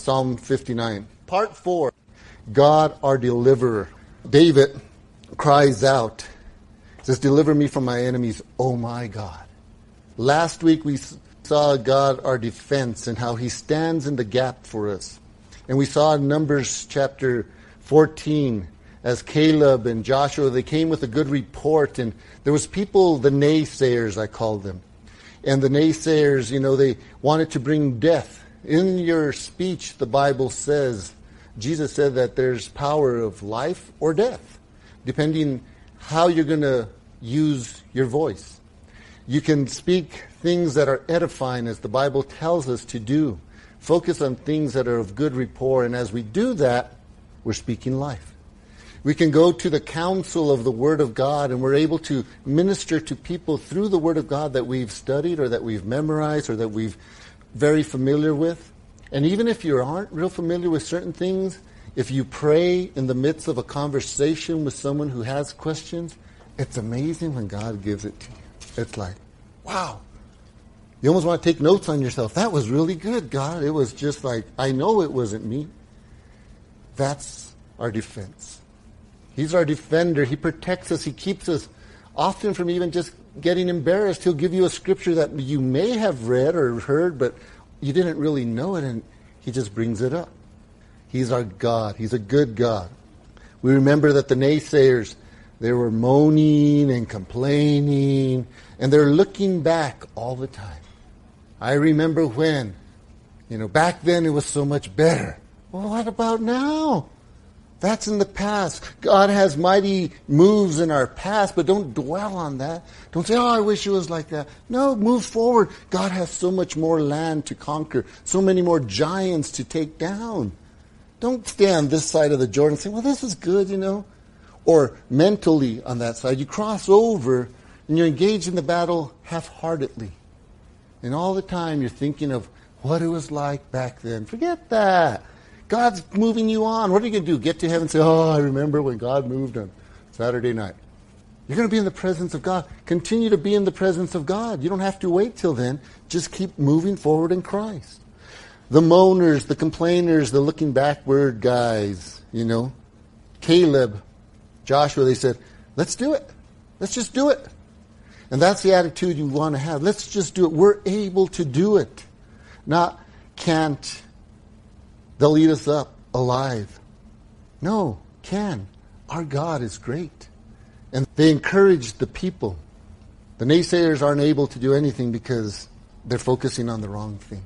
Psalm 59. Part 4, God our deliverer. David cries out, says, deliver me from my enemies, oh my God. Last week we saw God our defense and how he stands in the gap for us. And we saw in Numbers chapter 14, as Caleb and Joshua, they came with a good report, and there was people, the naysayers I called them. And the naysayers, they wanted to bring death. In your speech, the Bible says, Jesus said that there's power of life or death, depending how you're going to use your voice. You can speak things that are edifying, as the Bible tells us to do. Focus on things that are of good rapport, and as we do that, we're speaking life. We can go to the counsel of the Word of God, and we're able to minister to people through the Word of God that we've studied or that we've memorized or that we've very familiar with. And even if you aren't real familiar with certain things, if you pray in the midst of a conversation with someone who has questions, it's amazing when God gives it to you. It's like, wow. You almost want to take notes on yourself. That was really good, God. It was just like, I know it wasn't me. That's our defense. He's our defender. He protects us. He keeps us often from even just getting embarrassed. He'll give you a scripture that you may have read or heard, but you didn't really know it, and he just brings it up. He's our God. He's a good God. We remember that the naysayers, they were moaning and complaining, and they're looking back all the time. I remember when, back then it was so much better. Well, what about now? That's in the past. God has mighty moves in our past, but don't dwell on that. Don't say, I wish it was like that. No, move forward. God has so much more land to conquer, so many more giants to take down. Don't stay on this side of the Jordan and say, well, this is good, Or mentally on that side. You cross over and you engage in the battle half-heartedly. And all the time you're thinking of what it was like back then. Forget that. God's moving you on. What are you going to do? Get to heaven and say, I remember when God moved on Saturday night. You're going to be in the presence of God. Continue to be in the presence of God. You don't have to wait till then. Just keep moving forward in Christ. The moaners, the complainers, the looking backward guys, Caleb, Joshua, they said, let's do it. Let's just do it. And that's the attitude you want to have. Let's just do it. We're able to do it. Not can't. They'll eat us up alive. No, can. Our God is great. And they encouraged the people. The naysayers aren't able to do anything because they're focusing on the wrong thing.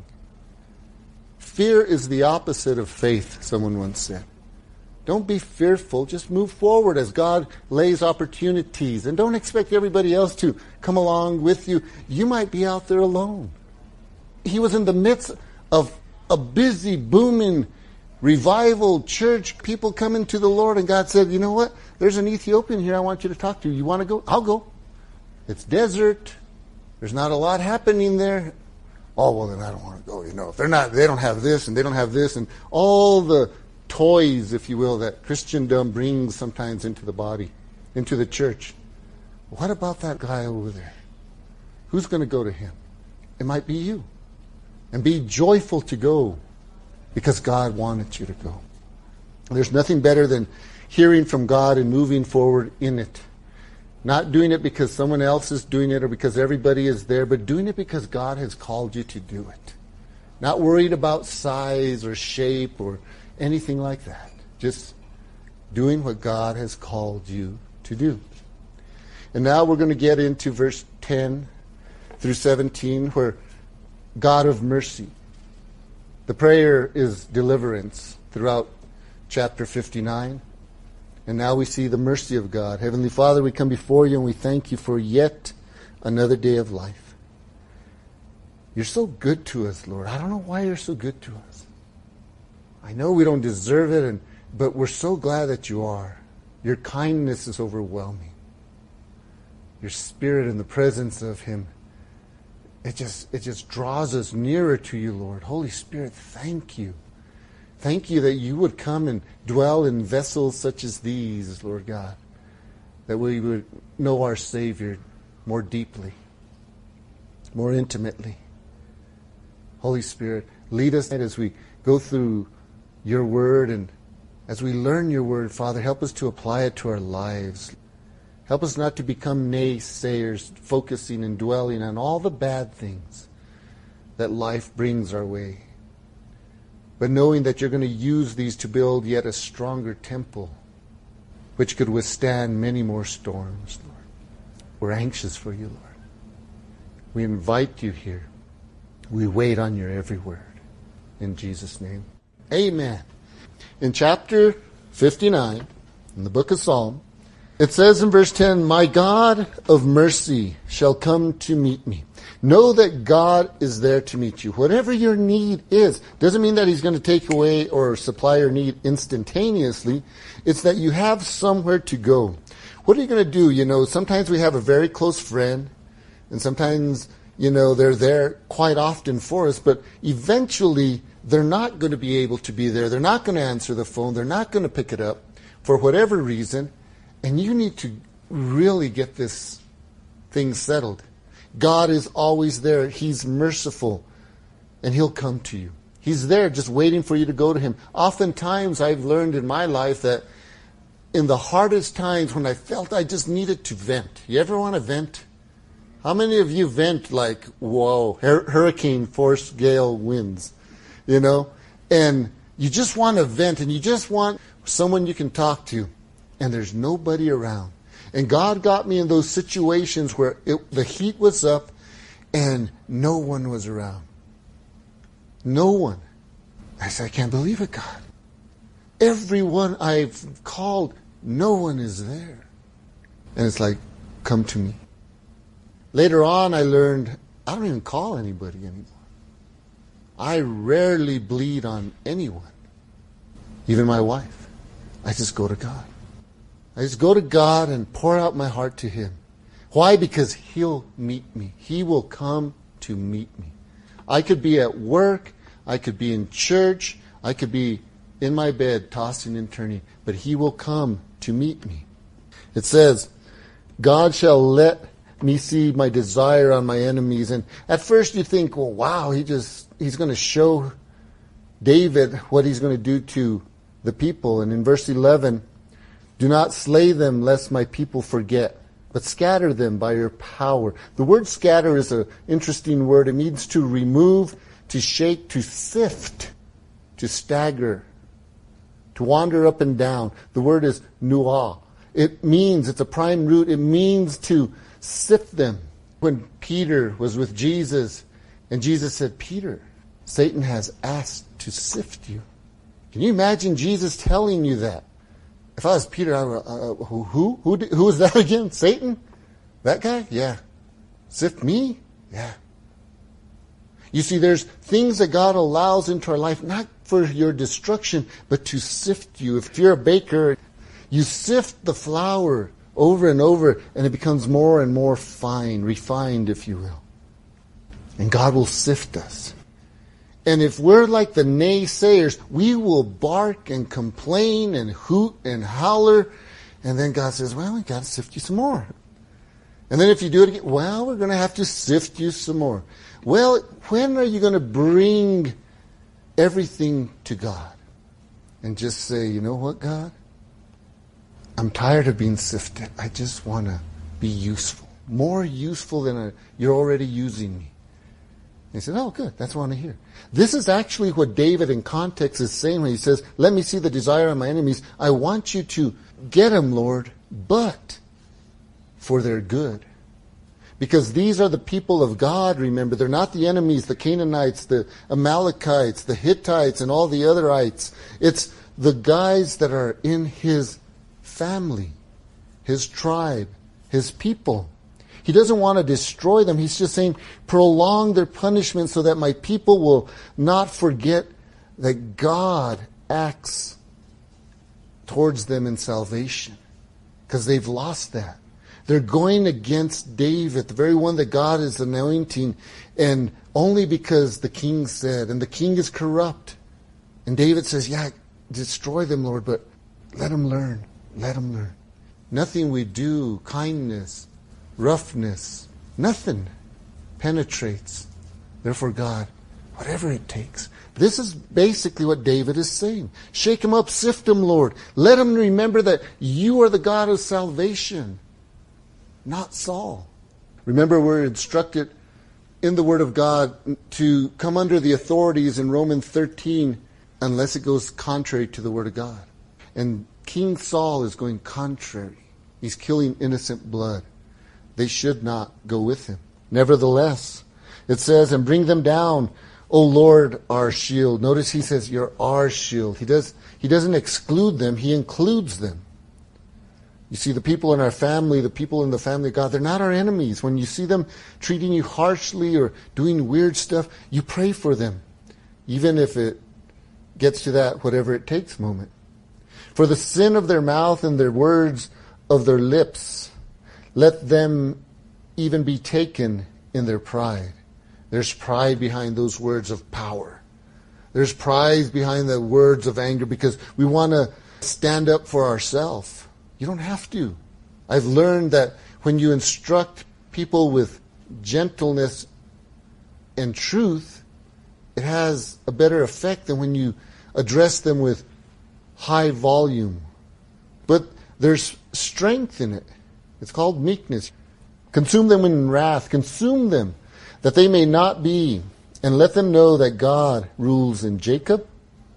Fear is the opposite of faith, someone once said. Don't be fearful. Just move forward as God lays opportunities. And don't expect everybody else to come along with you. You might be out there alone. He was in the midst of a busy, booming revival church, people coming to the Lord, and God said, you know what? There's an Ethiopian here I want you to talk to. You want to go? I'll go. It's desert. There's not a lot happening there. Oh, well, then I don't want to go. If they don't have this, and they don't have this, and all the toys, if you will, that Christendom brings sometimes into the body, into the church. What about that guy over there? Who's going to go to him? It might be you. And be joyful to go because God wanted you to go. There's nothing better than hearing from God and moving forward in it. Not doing it because someone else is doing it or because everybody is there, but doing it because God has called you to do it. Not worried about size or shape or anything like that. Just doing what God has called you to do. And now we're going to get into verse 10 through 17 where God of mercy. The prayer is deliverance throughout chapter 59. And now we see the mercy of God. Heavenly Father, we come before you and we thank you for yet another day of life. You're so good to us, Lord. I don't know why you're so good to us. I know we don't deserve it, but we're so glad that you are. Your kindness is overwhelming. Your Spirit in the presence of Him, it just draws us nearer to you, Lord. Holy Spirit, thank you. Thank you that you would come and dwell in vessels such as these, Lord God. That we would know our Savior more deeply, more intimately. Holy Spirit, lead us as we go through your word, and as we learn your word, Father, help us to apply it to our lives. Help us not to become naysayers, focusing and dwelling on all the bad things that life brings our way, but knowing that you're going to use these to build yet a stronger temple, which could withstand many more storms, Lord. We're anxious for you, Lord. We invite you here. We wait on your every word. In Jesus' name, amen. In chapter 59, in the book of Psalm, it says in verse 10, "My God of mercy shall come to meet me." Know that God is there to meet you. Whatever your need is, doesn't mean that he's going to take away or supply your need instantaneously. It's that you have somewhere to go. What are you going to do? You know, sometimes we have a very close friend, and sometimes, you know, they're there quite often for us, but eventually they're not going to be able to be there. They're not going to answer the phone. They're not going to pick it up for whatever reason. And you need to really get this thing settled. God is always there. He's merciful. And he'll come to you. He's there just waiting for you to go to him. Oftentimes I've learned in my life that in the hardest times when I felt I just needed to vent. You ever want to vent? How many of you vent like, whoa, hurricane force gale winds? You know? And you just want to vent, and you just want someone you can talk to. And there's nobody around. And God got me in those situations where the heat was up and no one was around. No one. I said, I can't believe it, God. Everyone I've called, no one is there. And it's like, come to me. Later on, I learned I don't even call anybody anymore. I rarely bleed on anyone, even my wife. I just go to God. I just go to God and pour out my heart to him. Why? Because he'll meet me. He will come to meet me. I could be at work. I could be in church. I could be in my bed tossing and turning. But he will come to meet me. It says, God shall let me see my desire on my enemies. And at first you think, well, wow, he's going to show David what he's going to do to the people. And in verse 11, do not slay them lest my people forget, but scatter them by your power. The word scatter is an interesting word. It means to remove, to shake, to sift, to stagger, to wander up and down. The word is nuah. It means, it's a prime root, it means to sift them. When Peter was with Jesus, and Jesus said, Peter, Satan has asked to sift you. Can you imagine Jesus telling you that? If I was Peter, I would, who was that again? Satan? That guy? Yeah. Sift me? Yeah. You see, there's things that God allows into our life, not for your destruction, but to sift you. If you're a baker, you sift the flour over and over, and it becomes more and more fine, refined, if you will. And God will sift us. And if we're like the naysayers, we will bark and complain and hoot and holler. And then God says, well, we got to sift you some more. And then if you do it again, well, we're going to have to sift you some more. Well, when are you going to bring everything to God and just say, you know what, God? I'm tired of being sifted. I just want to be useful. More useful than you're already using me. He said, oh, good. That's what I want to hear. This is actually what David in context is saying when he says, let me see the desire of my enemies. I want you to get them, Lord, but for their good. Because these are the people of God, remember. They're not the enemies, the Canaanites, the Amalekites, the Hittites, and all the otherites. It's the guys that are in his family, his tribe, his people. He doesn't want to destroy them. He's just saying, prolong their punishment so that my people will not forget that God acts towards them in salvation. Because they've lost that. They're going against David, the very one that God is anointing, and only because the king said, and the king is corrupt. And David says, yeah, destroy them, Lord, but let them learn. Let them learn. Nothing we do, kindness, roughness, nothing penetrates. Therefore, God, Whatever it takes. This is basically what David is saying. Shake him up, sift him, Lord. Let him remember that you are the God of salvation, not Saul. Remember, we're instructed in the Word of God to come under the authorities in Romans 13 unless it goes contrary to the Word of God. And King Saul is going contrary. He's killing innocent blood. They should not go with him. Nevertheless, it says, and bring them down, O Lord, our shield. Notice he says, you're our shield. He doesn't exclude them, he includes them. You see, the people in our family, the people in the family of God, they're not our enemies. When you see them treating you harshly or doing weird stuff, you pray for them, even if it gets to that whatever it takes moment. For the sin of their mouth and their words of their lips, let them even be taken in their pride. There's pride behind those words of power. There's pride behind the words of anger because we want to stand up for ourselves. You don't have to. I've learned that when you instruct people with gentleness and truth, it has a better effect than when you address them with high volume. But there's strength in it. It's called meekness. Consume them in wrath. Consume them, that they may not be, and let them know that God rules in Jacob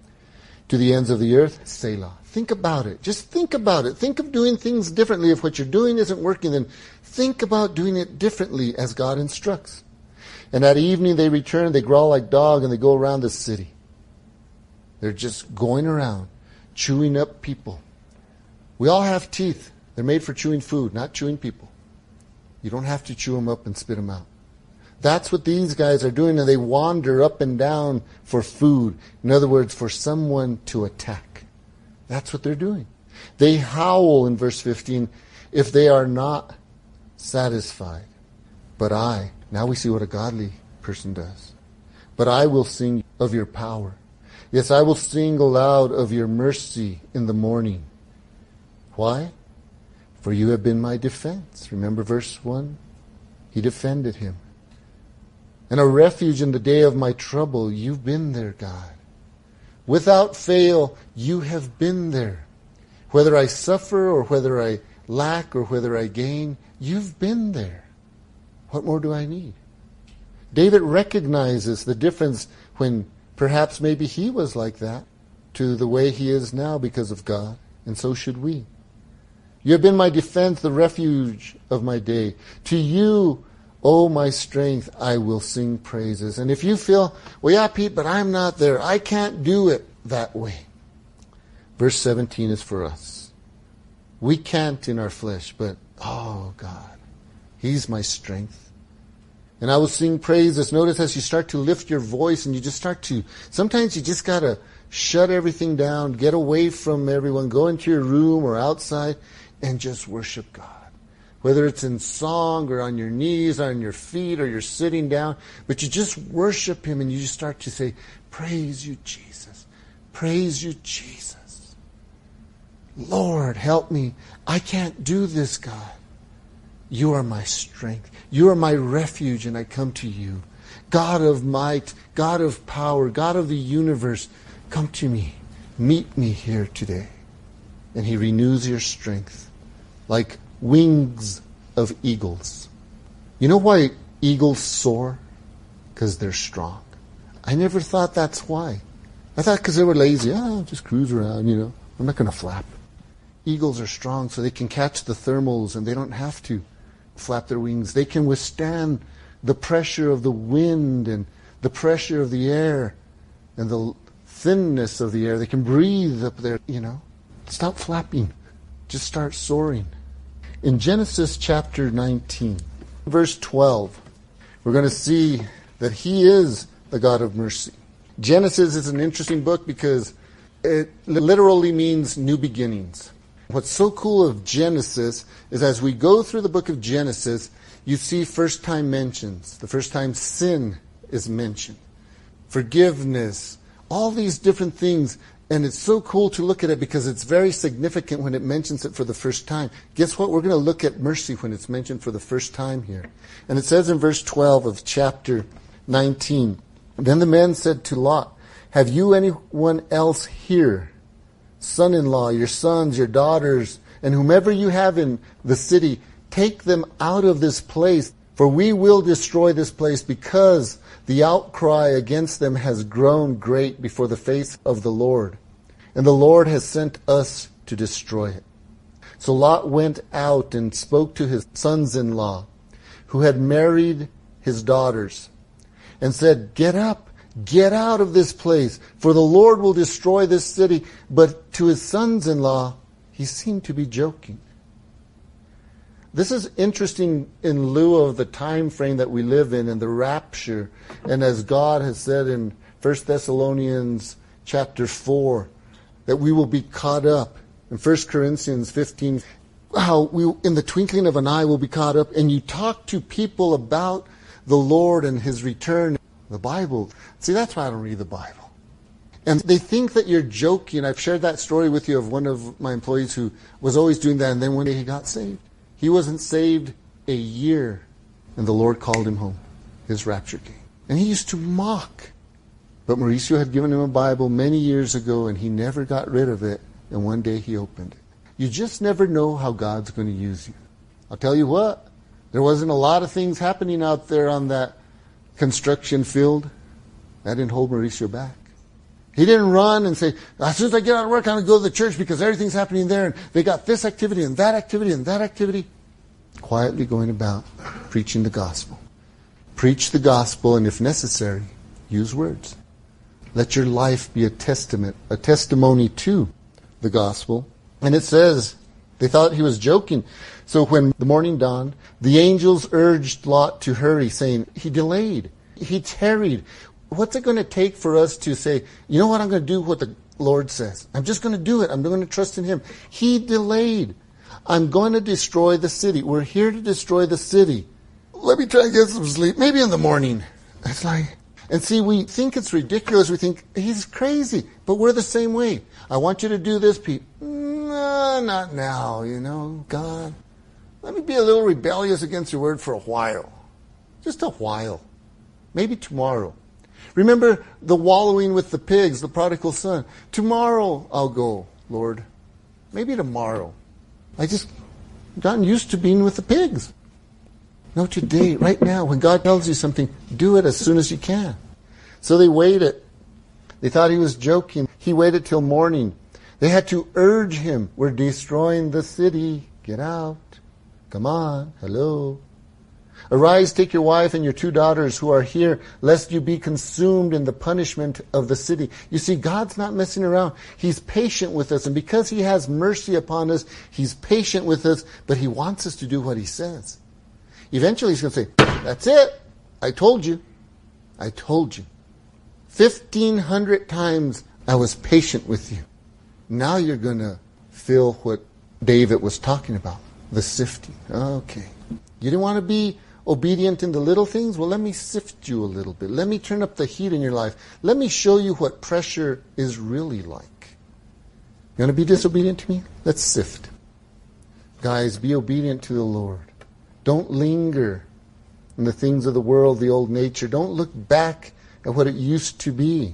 to the ends of the earth. Selah. Think about it. Just think about it. Think of doing things differently. If what you're doing isn't working, then think about doing it differently as God instructs. And at evening they return, they growl like dogs, and they go around the city. They're just going around, chewing up people. We all have teeth. They're made for chewing food, not chewing people. You don't have to chew them up and spit them out. That's what these guys are doing, and they wander up and down for food. In other words, for someone to attack. That's what they're doing. They howl in verse 15 if they are not satisfied. But I, now we see what a godly person does. But I will sing of your power. Yes, I will sing aloud of your mercy in the morning. Why? For you have been my defense. Remember verse 1? He defended him. And a refuge in the day of my trouble. You've been there, God. Without fail, you have been there. Whether I suffer or whether I lack or whether I gain, you've been there. What more do I need? David recognizes the difference when perhaps maybe he was like that to the way he is now because of God, and so should we. You have been my defense, the refuge of my day. To you, O my strength, I will sing praises. And if you feel, well, yeah, Pete, but I'm not there. I can't do it that way. Verse 17 is for us. We can't in our flesh, but, oh, God, He's my strength. And I will sing praises. Notice as you start to lift your voice and you just start to, sometimes you just got to shut everything down, get away from everyone, go into your room or outside and just worship God. Whether it's in song or on your knees, or on your feet, or you're sitting down, but you just worship Him and you just start to say, praise you, Jesus. Praise you, Jesus. Lord, help me. I can't do this, God. You are my strength. You are my refuge, and I come to you. God of might, God of power, God of the universe, come to me. Meet me here today. And He renews your strength like wings of eagles. You know why eagles soar? Because they're strong. I never thought that's why. I thought because they were lazy. I'll just cruise around, I'm not going to flap. Eagles are strong so they can catch the thermals and they don't have to flap their wings. They can withstand the pressure of the wind and the pressure of the air and the thinness of the air. They can breathe up there, Stop flapping. Just start soaring. In Genesis chapter 19, verse 12, we're going to see that He is the God of mercy. Genesis is an interesting book because it literally means new beginnings. What's so cool of Genesis is as we go through the book of Genesis, you see first time mentions. The first time sin is mentioned. Forgiveness. All these different things. And it's so cool to look at it because it's very significant when it mentions it for the first time. Guess what? We're going to look at mercy when it's mentioned for the first time here. And it says in verse 12 of chapter 19, Then the men said to Lot, have you anyone else here, son-in-law, your sons, your daughters, and whomever you have in the city, take them out of this place, for we will destroy this place, because the outcry against them has grown great before the face of the Lord, and the Lord has sent us to destroy it. So Lot went out and spoke to his sons-in-law, who had married his daughters, and said, get up, get out of this place, for the Lord will destroy this city. But to his sons-in-law, he seemed to be joking. This is interesting in lieu of the time frame that we live in and the rapture. And as God has said in 1 Thessalonians chapter 4, that we will be caught up. In 1 Corinthians 15, how we, in the twinkling of an eye, will be caught up. And you talk to people about the Lord and his return. The Bible. See, that's why I don't read the Bible. And they think that you're joking. I've shared that story with you of one of my employees who was always doing that, and then one day he got saved. He wasn't saved a year, and the Lord called him home. His rapture came. And he used to mock. But Mauricio had given him a Bible many years ago, and he never got rid of it, and one day he opened it. You just never know how God's going to use you. I'll tell you what, there wasn't a lot of things happening out there on that construction field. That didn't hold Mauricio back. He didn't run and say, as soon as I get out of work, I'm going to go to the church because everything's happening there, and they got this activity and that activity and that activity. Quietly going about preaching the gospel. Preach the gospel, and if necessary, use words. Let your life be a testimony to the gospel. And it says, they thought he was joking. So when the morning dawned, the angels urged Lot to hurry, saying, he delayed, he tarried. What's it going to take for us to say, you know what, I'm going to do what the Lord says. I'm just going to do it. I'm going to trust in him. He delayed. I'm going to destroy the city. We're here to destroy the city. Let me try and get some sleep. Maybe in the morning. It's like, and see, we think it's ridiculous. We think, he's crazy. But we're the same way. I want you to do this, Pete. No, not now, God. Let me be a little rebellious against your word for a while. Just a while. Maybe tomorrow. Remember the wallowing with the pigs, the prodigal son. Tomorrow I'll go, Lord. Maybe tomorrow. I just gotten used to being with the pigs. No, today, right now, when God tells you something, do it as soon as you can. So they waited. They thought he was joking. He waited till morning. They had to urge him. We're destroying the city. Get out. Come on. Hello. Arise, take your wife and your 2 daughters who are here, lest you be consumed in the punishment of the city. You see, God's not messing around. He's patient with us. And because he has mercy upon us, he's patient with us, but he wants us to do what he says. Eventually he's going to say, that's it. I told you. I told you. 1,500 times I was patient with you. Now you're going to feel what David was talking about, the sifting. Okay. You didn't want to be obedient in the little things? Well, let me sift you a little bit. Let me turn up the heat in your life. Let me show you what pressure is really like. You want to be disobedient to me? Let's sift. Guys, be obedient to the Lord. Don't linger in the things of the world, the old nature. Don't look back at what it used to be.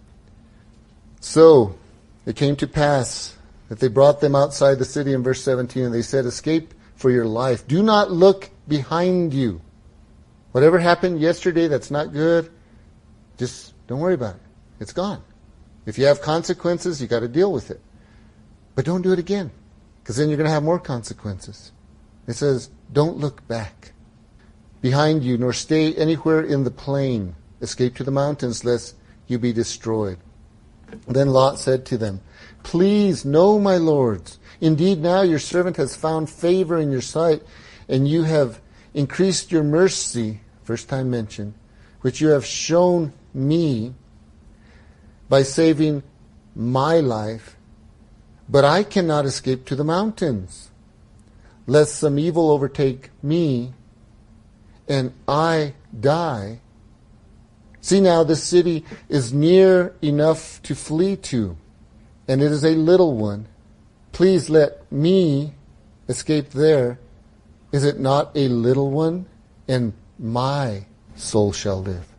So, it came to pass that they brought them outside the city in verse 17, and they said, escape for your life. Do not look behind you. Whatever happened yesterday that's not good, just don't worry about it. It's gone. If you have consequences, you got to deal with it. But don't do it again, because then you're going to have more consequences. It says, don't look back behind you, nor stay anywhere in the plain. Escape to the mountains, lest you be destroyed. Then Lot said to them, please, no, my lords. Indeed, now your servant has found favor in your sight, and you have increased your mercy, first time mentioned, which you have shown me by saving my life. But I cannot escape to the mountains, lest some evil overtake me, and I die. See now, this city is near enough to flee to, and it is a little one. Please let me escape there. Is it not a little one? And my soul shall live.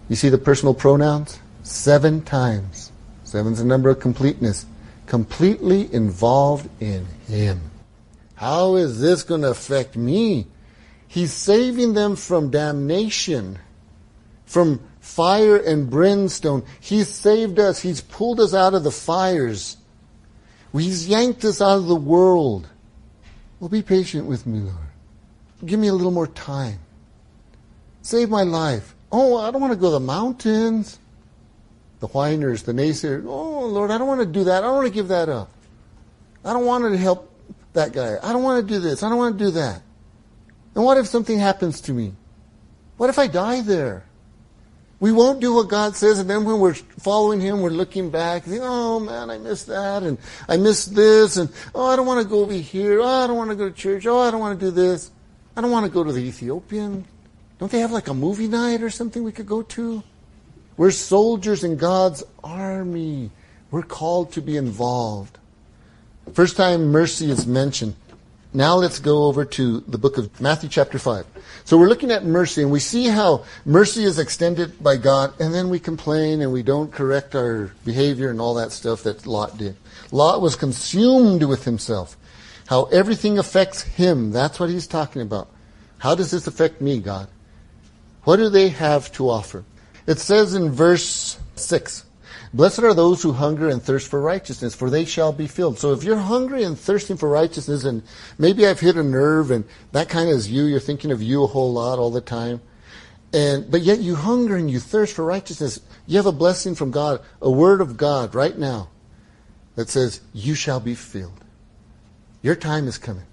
You see the personal pronouns? 7 times. 7's the number of completeness. Completely involved in Him. How is this going to affect me? He's saving them from damnation, from fire and brimstone. He's saved us. He's pulled us out of the fires. He's yanked us out of the world. Well, be patient with me, Lord. Give me a little more time. Save my life. Oh, I don't want to go to the mountains. The whiners, the naysayers. Oh, Lord, I don't want to do that. I don't want to give that up. I don't want to help that guy. I don't want to do this. I don't want to do that. And what if something happens to me? What if I die there? We won't do what God says, and then when we're following Him, we're looking back, and think, oh man, I missed that, and I missed this, and oh, I don't want to go over here, oh, I don't want to go to church, oh, I don't want to do this. I don't want to go to the Ethiopian. Don't they have like a movie night or something we could go to? We're soldiers in God's army. We're called to be involved. First time mercy is mentioned. Now let's go over to the book of Matthew chapter 5. So we're looking at mercy, and we see how mercy is extended by God, and then we complain and we don't correct our behavior and all that stuff that Lot did. Lot was consumed with himself. How everything affects him. That's what he's talking about. How does this affect me, God? What do they have to offer? It says in verse 6, blessed are those who hunger and thirst for righteousness, for they shall be filled. So if you're hungry and thirsting for righteousness, and maybe I've hit a nerve, and that kind of is you, you're thinking of you a whole lot all the time, but yet you hunger and you thirst for righteousness, you have a blessing from God, a word of God right now that says, you shall be filled. Your time is coming.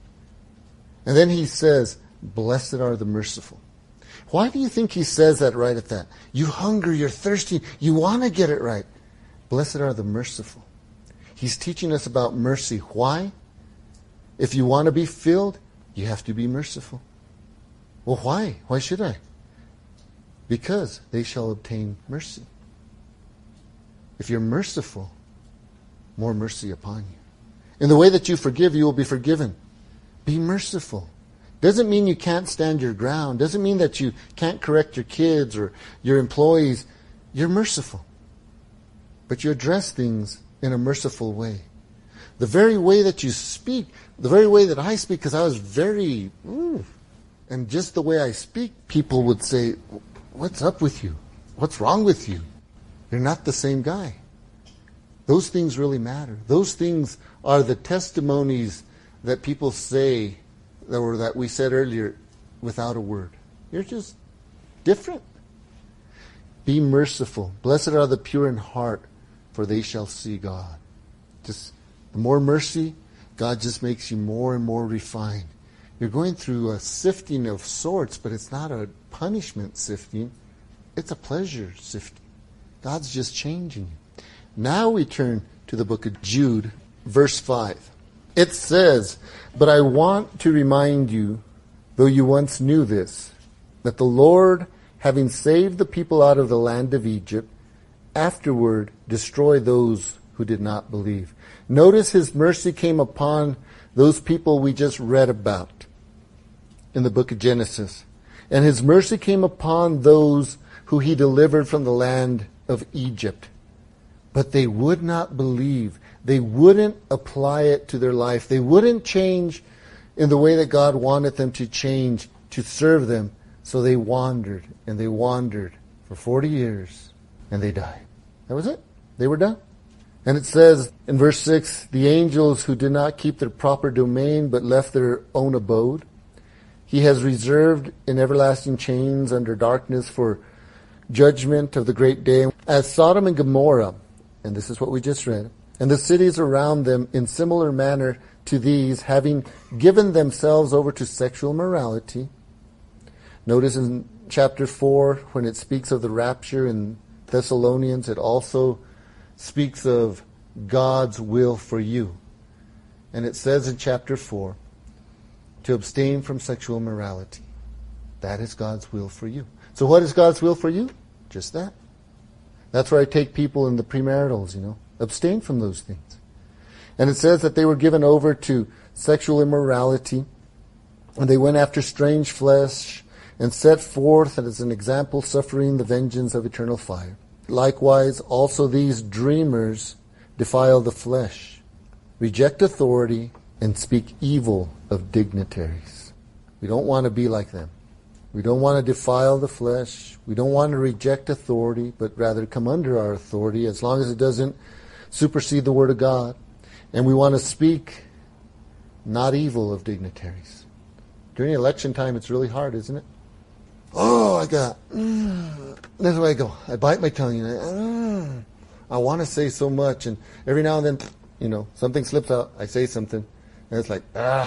And then he says, blessed are the merciful. Why do you think he says that right at that? You hunger, you're thirsty, you want to get it right. Blessed are the merciful. He's teaching us about mercy. Why? If you want to be filled, you have to be merciful. Well, why? Why should I? Because they shall obtain mercy. If you're merciful, more mercy upon you. In the way that you forgive, you will be forgiven. Be merciful. Doesn't mean you can't stand your ground. Doesn't mean that you can't correct your kids or your employees. You're merciful. But you address things in a merciful way. The very way that you speak, the very way that I speak, because I was very, and just the way I speak, people would say, what's up with you? What's wrong with you? You're not the same guy. Those things really matter. Those things are the testimonies that people say that we said earlier without a word. You're just different. Be merciful. Blessed are the pure in heart, for they shall see God. Just the more mercy, God just makes you more and more refined. You're going through a sifting of sorts, but it's not a punishment sifting. It's a pleasure sifting. God's just changing you. Now we turn to the book of Jude, verse 5. It says, but I want to remind you, though you once knew this, that the Lord, having saved the people out of the land of Egypt, afterward destroyed those who did not believe. Notice his mercy came upon those people we just read about in the book of Genesis. And his mercy came upon those who he delivered from the land of Egypt. But they would not believe. They wouldn't apply it to their life. They wouldn't change in the way that God wanted them to change to serve them. So they wandered and they wandered for 40 years and they died. That was it. They were done. And it says in verse 6, the angels who did not keep their proper domain but left their own abode, he has reserved in everlasting chains under darkness for judgment of the great day. As Sodom and Gomorrah, and this is what we just read, and the cities around them in similar manner to these, having given themselves over to sexual morality. Notice in chapter 4, when it speaks of the rapture in Thessalonians, it also speaks of God's will for you. And it says in chapter 4, to abstain from sexual morality. That is God's will for you. So what is God's will for you? Just that. That's where I take people in the premaritals, Abstain from those things. And it says that they were given over to sexual immorality, and they went after strange flesh, and set forth as an example suffering the vengeance of eternal fire. Likewise, also these dreamers defile the flesh, reject authority, and speak evil of dignitaries. We don't want to be like them. We don't want to defile the flesh. We don't want to reject authority, but rather come under our authority as long as it doesn't supersede the Word of God. And we want to speak not evil of dignitaries. During election time, it's really hard, isn't it? Oh, that's where I go. I bite my tongue. I want to say so much, and every now and then, something slips out. I say something, and it's like,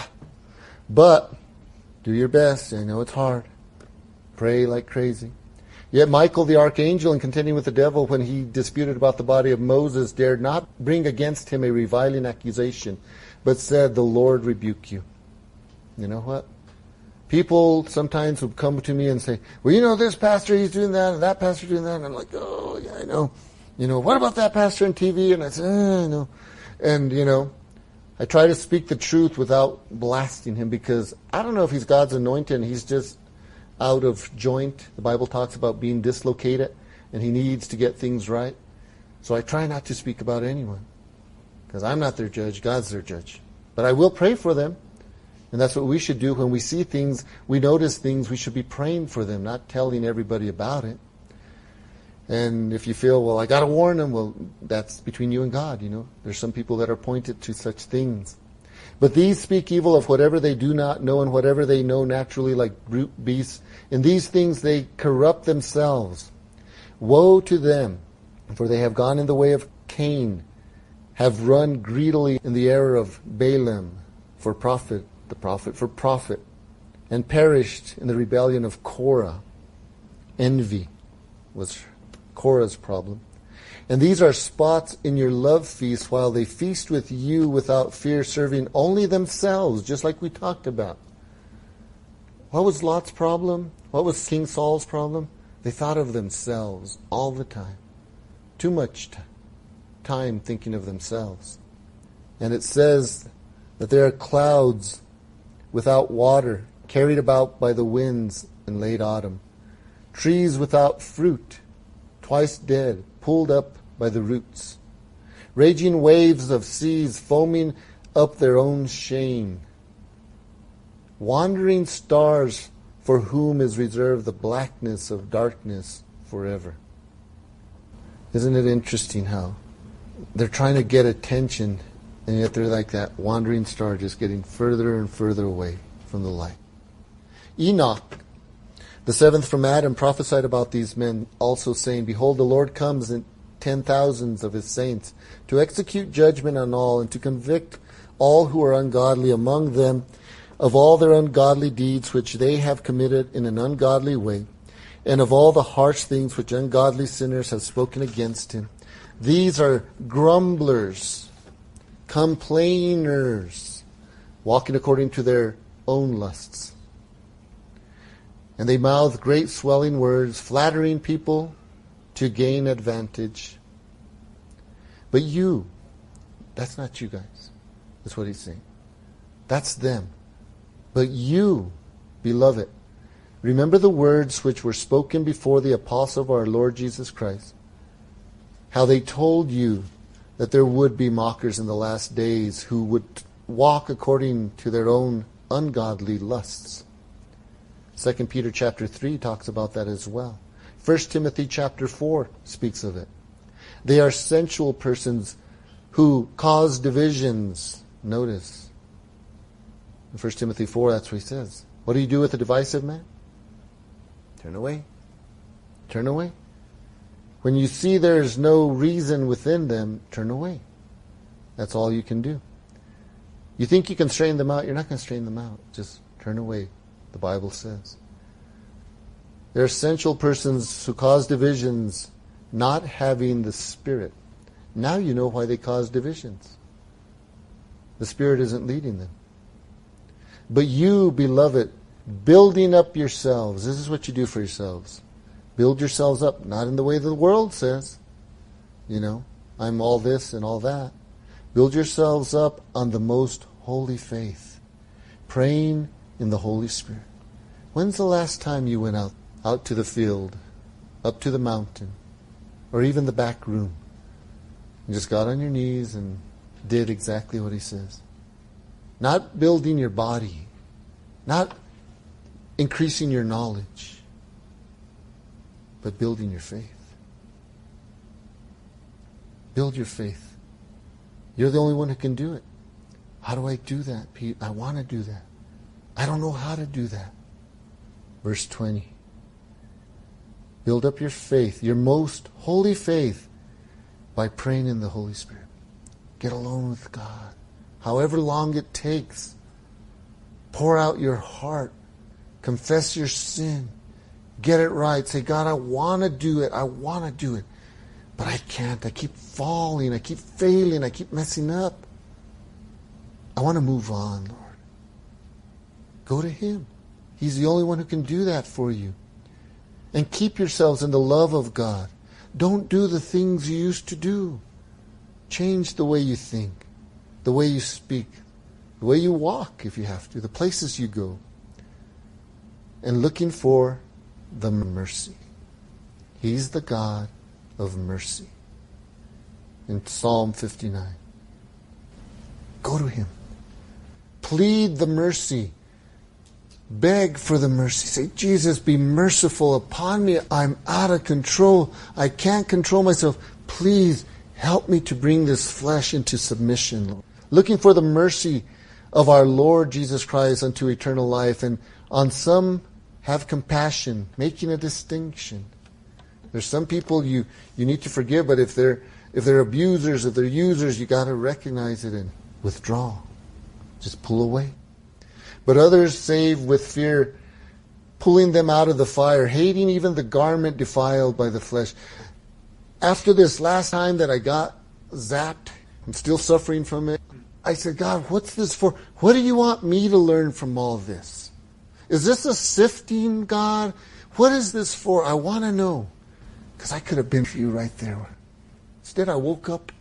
But do your best. I know it's hard. Pray like crazy. Yet Michael the archangel, in contending with the devil when he disputed about the body of Moses, dared not bring against him a reviling accusation, but said, "The Lord rebuke you." You know what? People sometimes would come to me and say, "Well, this pastor, he's doing that, and that pastor doing that." And I'm like, "Oh, yeah, I know." What about that pastor on TV? And I say, I know. And, I try to speak the truth without blasting him, because I don't know if he's God's anointed and he's just out of joint. The Bible talks about being dislocated, and he needs to get things right. So I try not to speak about anyone, because I'm not their judge. God's their judge. But I will pray for them. And that's what we should do when we see things, we notice things, we should be praying for them, not telling everybody about it. And if you feel, well, I got to warn them, well, that's between you and God, There's some people that are pointed to such things. But these speak evil of whatever they do not know, and whatever they know naturally, like brute beasts. In these things they corrupt themselves. Woe to them, for they have gone in the way of Cain, have run greedily in the error of Balaam for profit, the prophet for profit, and perished in the rebellion of Korah. Envy was Korah's problem. And these are spots in your love feast, while they feast with you without fear, serving only themselves, just like we talked about. What was Lot's problem? What was King Saul's problem? They thought of themselves all the time. Too much time thinking of themselves. And it says that there are clouds without water, carried about by the winds in late autumn. Trees without fruit, twice dead, pulled up by the roots. Raging waves of seas foaming up their own shame. Wandering stars for whom is reserved the blackness of darkness forever. Isn't it interesting how they're trying to get attention, and yet they're like that wandering star, just getting further and further away from the light. Enoch, the seventh from Adam, prophesied about these men, also saying, "Behold, the Lord comes in 10,000s of his saints, to execute judgment on all, and to convict all who are ungodly among them of all their ungodly deeds which they have committed in an ungodly way, and of all the harsh things which ungodly sinners have spoken against him. These are grumblers, complainers, walking according to their own lusts. And they mouth great swelling words, flattering people to gain advantage. But you, that's not you guys. That's what he's saying. That's them. But you, beloved, remember the words which were spoken before the apostle of our Lord Jesus Christ, how they told you that there would be mockers in the last days who would walk according to their own ungodly lusts. 2 Peter chapter 3 talks about that as well. 1 Timothy chapter 4 speaks of it. They are sensual persons who cause divisions. Notice. In 1 Timothy 4, that's what he says. What do you do with a divisive man? Turn away. Turn away. When you see there's no reason within them, turn away. That's all you can do. You think you can strain them out? You're not going to strain them out. Just turn away, the Bible says. They're sensual persons who cause divisions, not having the Spirit. Now you know why they cause divisions. The Spirit isn't leading them. But you, beloved, building up yourselves. This is what you do for yourselves. Build yourselves up, not in the way the world says. I'm all this and all that. Build yourselves up on the most holy faith, praying in the Holy Spirit. When's the last time you went out to the field, up to the mountain, or even the back room, and just got on your knees and did exactly what he says? Not building your body, not increasing your knowledge, but building your faith. Build your faith. You're the only one who can do it. How do I do that, Pete? I want to do that. I don't know how to do that. Verse 20. Build up your faith, your most holy faith, by praying in the Holy Spirit. Get alone with God. However long it takes. Pour out your heart. Confess your sin. Get it right. Say, God, I want to do it. I want to do it. But I can't. I keep falling. I keep failing. I keep messing up. I want to move on, Lord. Go to Him. He's the only one who can do that for you. And keep yourselves in the love of God. Don't do the things you used to do. Change the way you think, the way you speak, the way you walk if you have to, the places you go. And looking for the mercy. He's the God of mercy. In Psalm 59. Go to Him. Plead the mercy. Beg for the mercy. Say, Jesus, be merciful upon me. I'm out of control. I can't control myself. Please help me to bring this flesh into submission, Lord. Looking for the mercy of our Lord Jesus Christ unto eternal life. And on some, have compassion, making a distinction. There's some people you need to forgive, but if they're abusers, if they're users, you got to recognize it and withdraw. Just pull away. But others save with fear, pulling them out of the fire, hating even the garment defiled by the flesh. After this last time that I got zapped, I'm still suffering from it. I said, God, what's this for? What do you want me to learn from all this? Is this a sifting, God? What is this for? I want to know. Because I could have been for you right there. Instead, I woke up,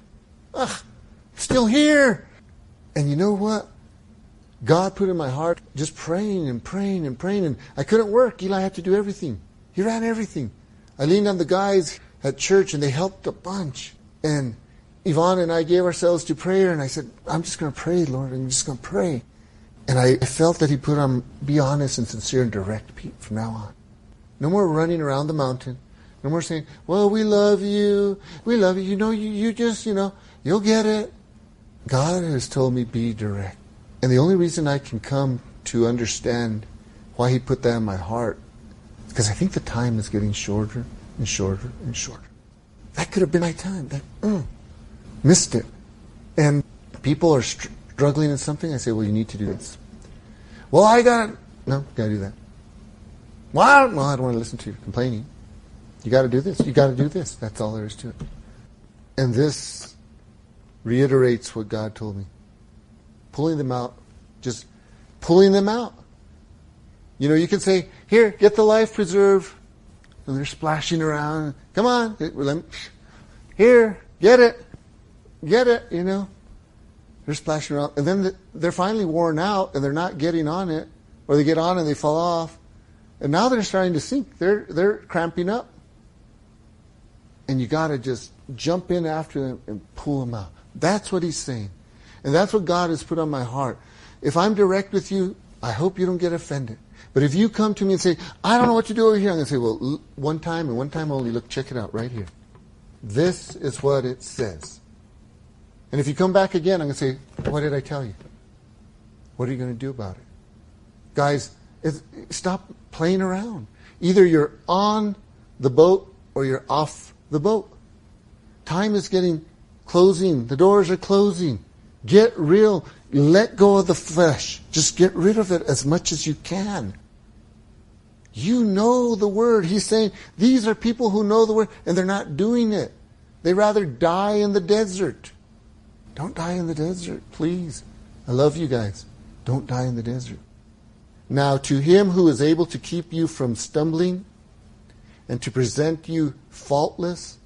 still here. And you know what? God put in my heart just praying and praying and praying. And I couldn't work. Eli had to do everything. He ran everything. I leaned on the guys at church and they helped a bunch. And Yvonne and I gave ourselves to prayer. And I said, I'm just going to pray, Lord. I'm just going to pray. And I felt that He put on, be honest and sincere and direct, Pete, from now on. No more running around the mountain. No more saying, well, we love you. We love you. You know, you just, you'll get it. God has told me be direct. And the only reason I can come to understand why He put that in my heart is because I think the time is getting shorter and shorter and shorter. That could have been my time. Missed it. And people are struggling in something. I say, well, you need to do this. Well, I got it. No, got to do that. Well, I don't want to listen to you complaining. You got to do this. You got to do this. That's all there is to it. And this reiterates what God told me. Pulling them out. Just pulling them out. You can say, here, get the life preserve. And they're splashing around. Come on. Here, get it. Get it, They're splashing around. And then they're finally worn out and they're not getting on it. Or they get on and they fall off. And now they're starting to sink. They're cramping up. And you got to just jump in after them and pull them out. That's what He's saying. And that's what God has put on my heart. If I'm direct with you, I hope you don't get offended. But if you come to me and say, I don't know what to do over here, I'm going to say, well, one time and one time only, look, check it out right here. This is what it says. And if you come back again, I'm going to say, what did I tell you? What are you going to do about it? Guys, stop playing around. Either you're on the boat or you're off the boat. Time is closing. The doors are closing. Get real. Let go of the flesh. Just get rid of it as much as you can. You know the Word. He's saying these are people who know the Word and they're not doing it. They rather die in the desert. Don't die in the desert, please. I love you guys. Don't die in the desert. Now to Him who is able to keep you from stumbling and to present you faultless,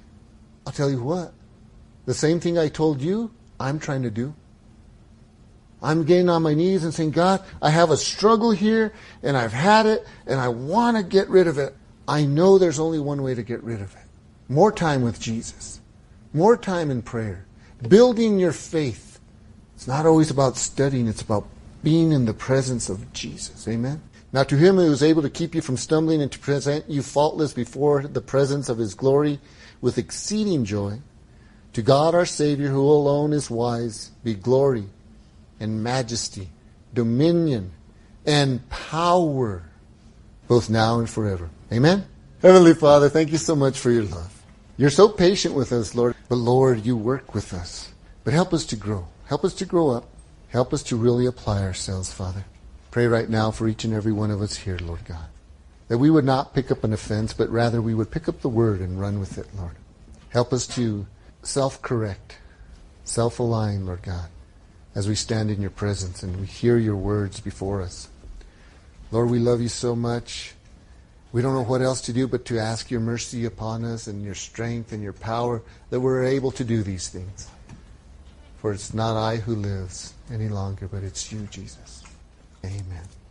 I'll tell you what. The same thing I told you, I'm trying to do. I'm getting on my knees and saying, God, I have a struggle here, and I've had it, and I want to get rid of it. I know there's only one way to get rid of it. More time with Jesus. More time in prayer. Building your faith. It's not always about studying. It's about being in the presence of Jesus. Amen? Now to him who is able to keep you from stumbling and to present you faultless before the presence of his glory with exceeding joy, to God our Savior, who alone is wise, be glory and majesty, dominion and power, both now and forever. Amen? Heavenly Father, thank you so much for your love. You're so patient with us, Lord. But Lord, you work with us. But help us to grow. Help us to grow up. Help us to really apply ourselves, Father. Pray right now for each and every one of us here, Lord God, that we would not pick up an offense, but rather we would pick up the word and run with it, Lord. Help us to self-correct, self-align, Lord God, as we stand in your presence and we hear your words before us. Lord, we love you so much. We don't know what else to do but to ask your mercy upon us and your strength and your power that we're able to do these things. For it's not I who lives any longer, but it's you, Jesus. Amen.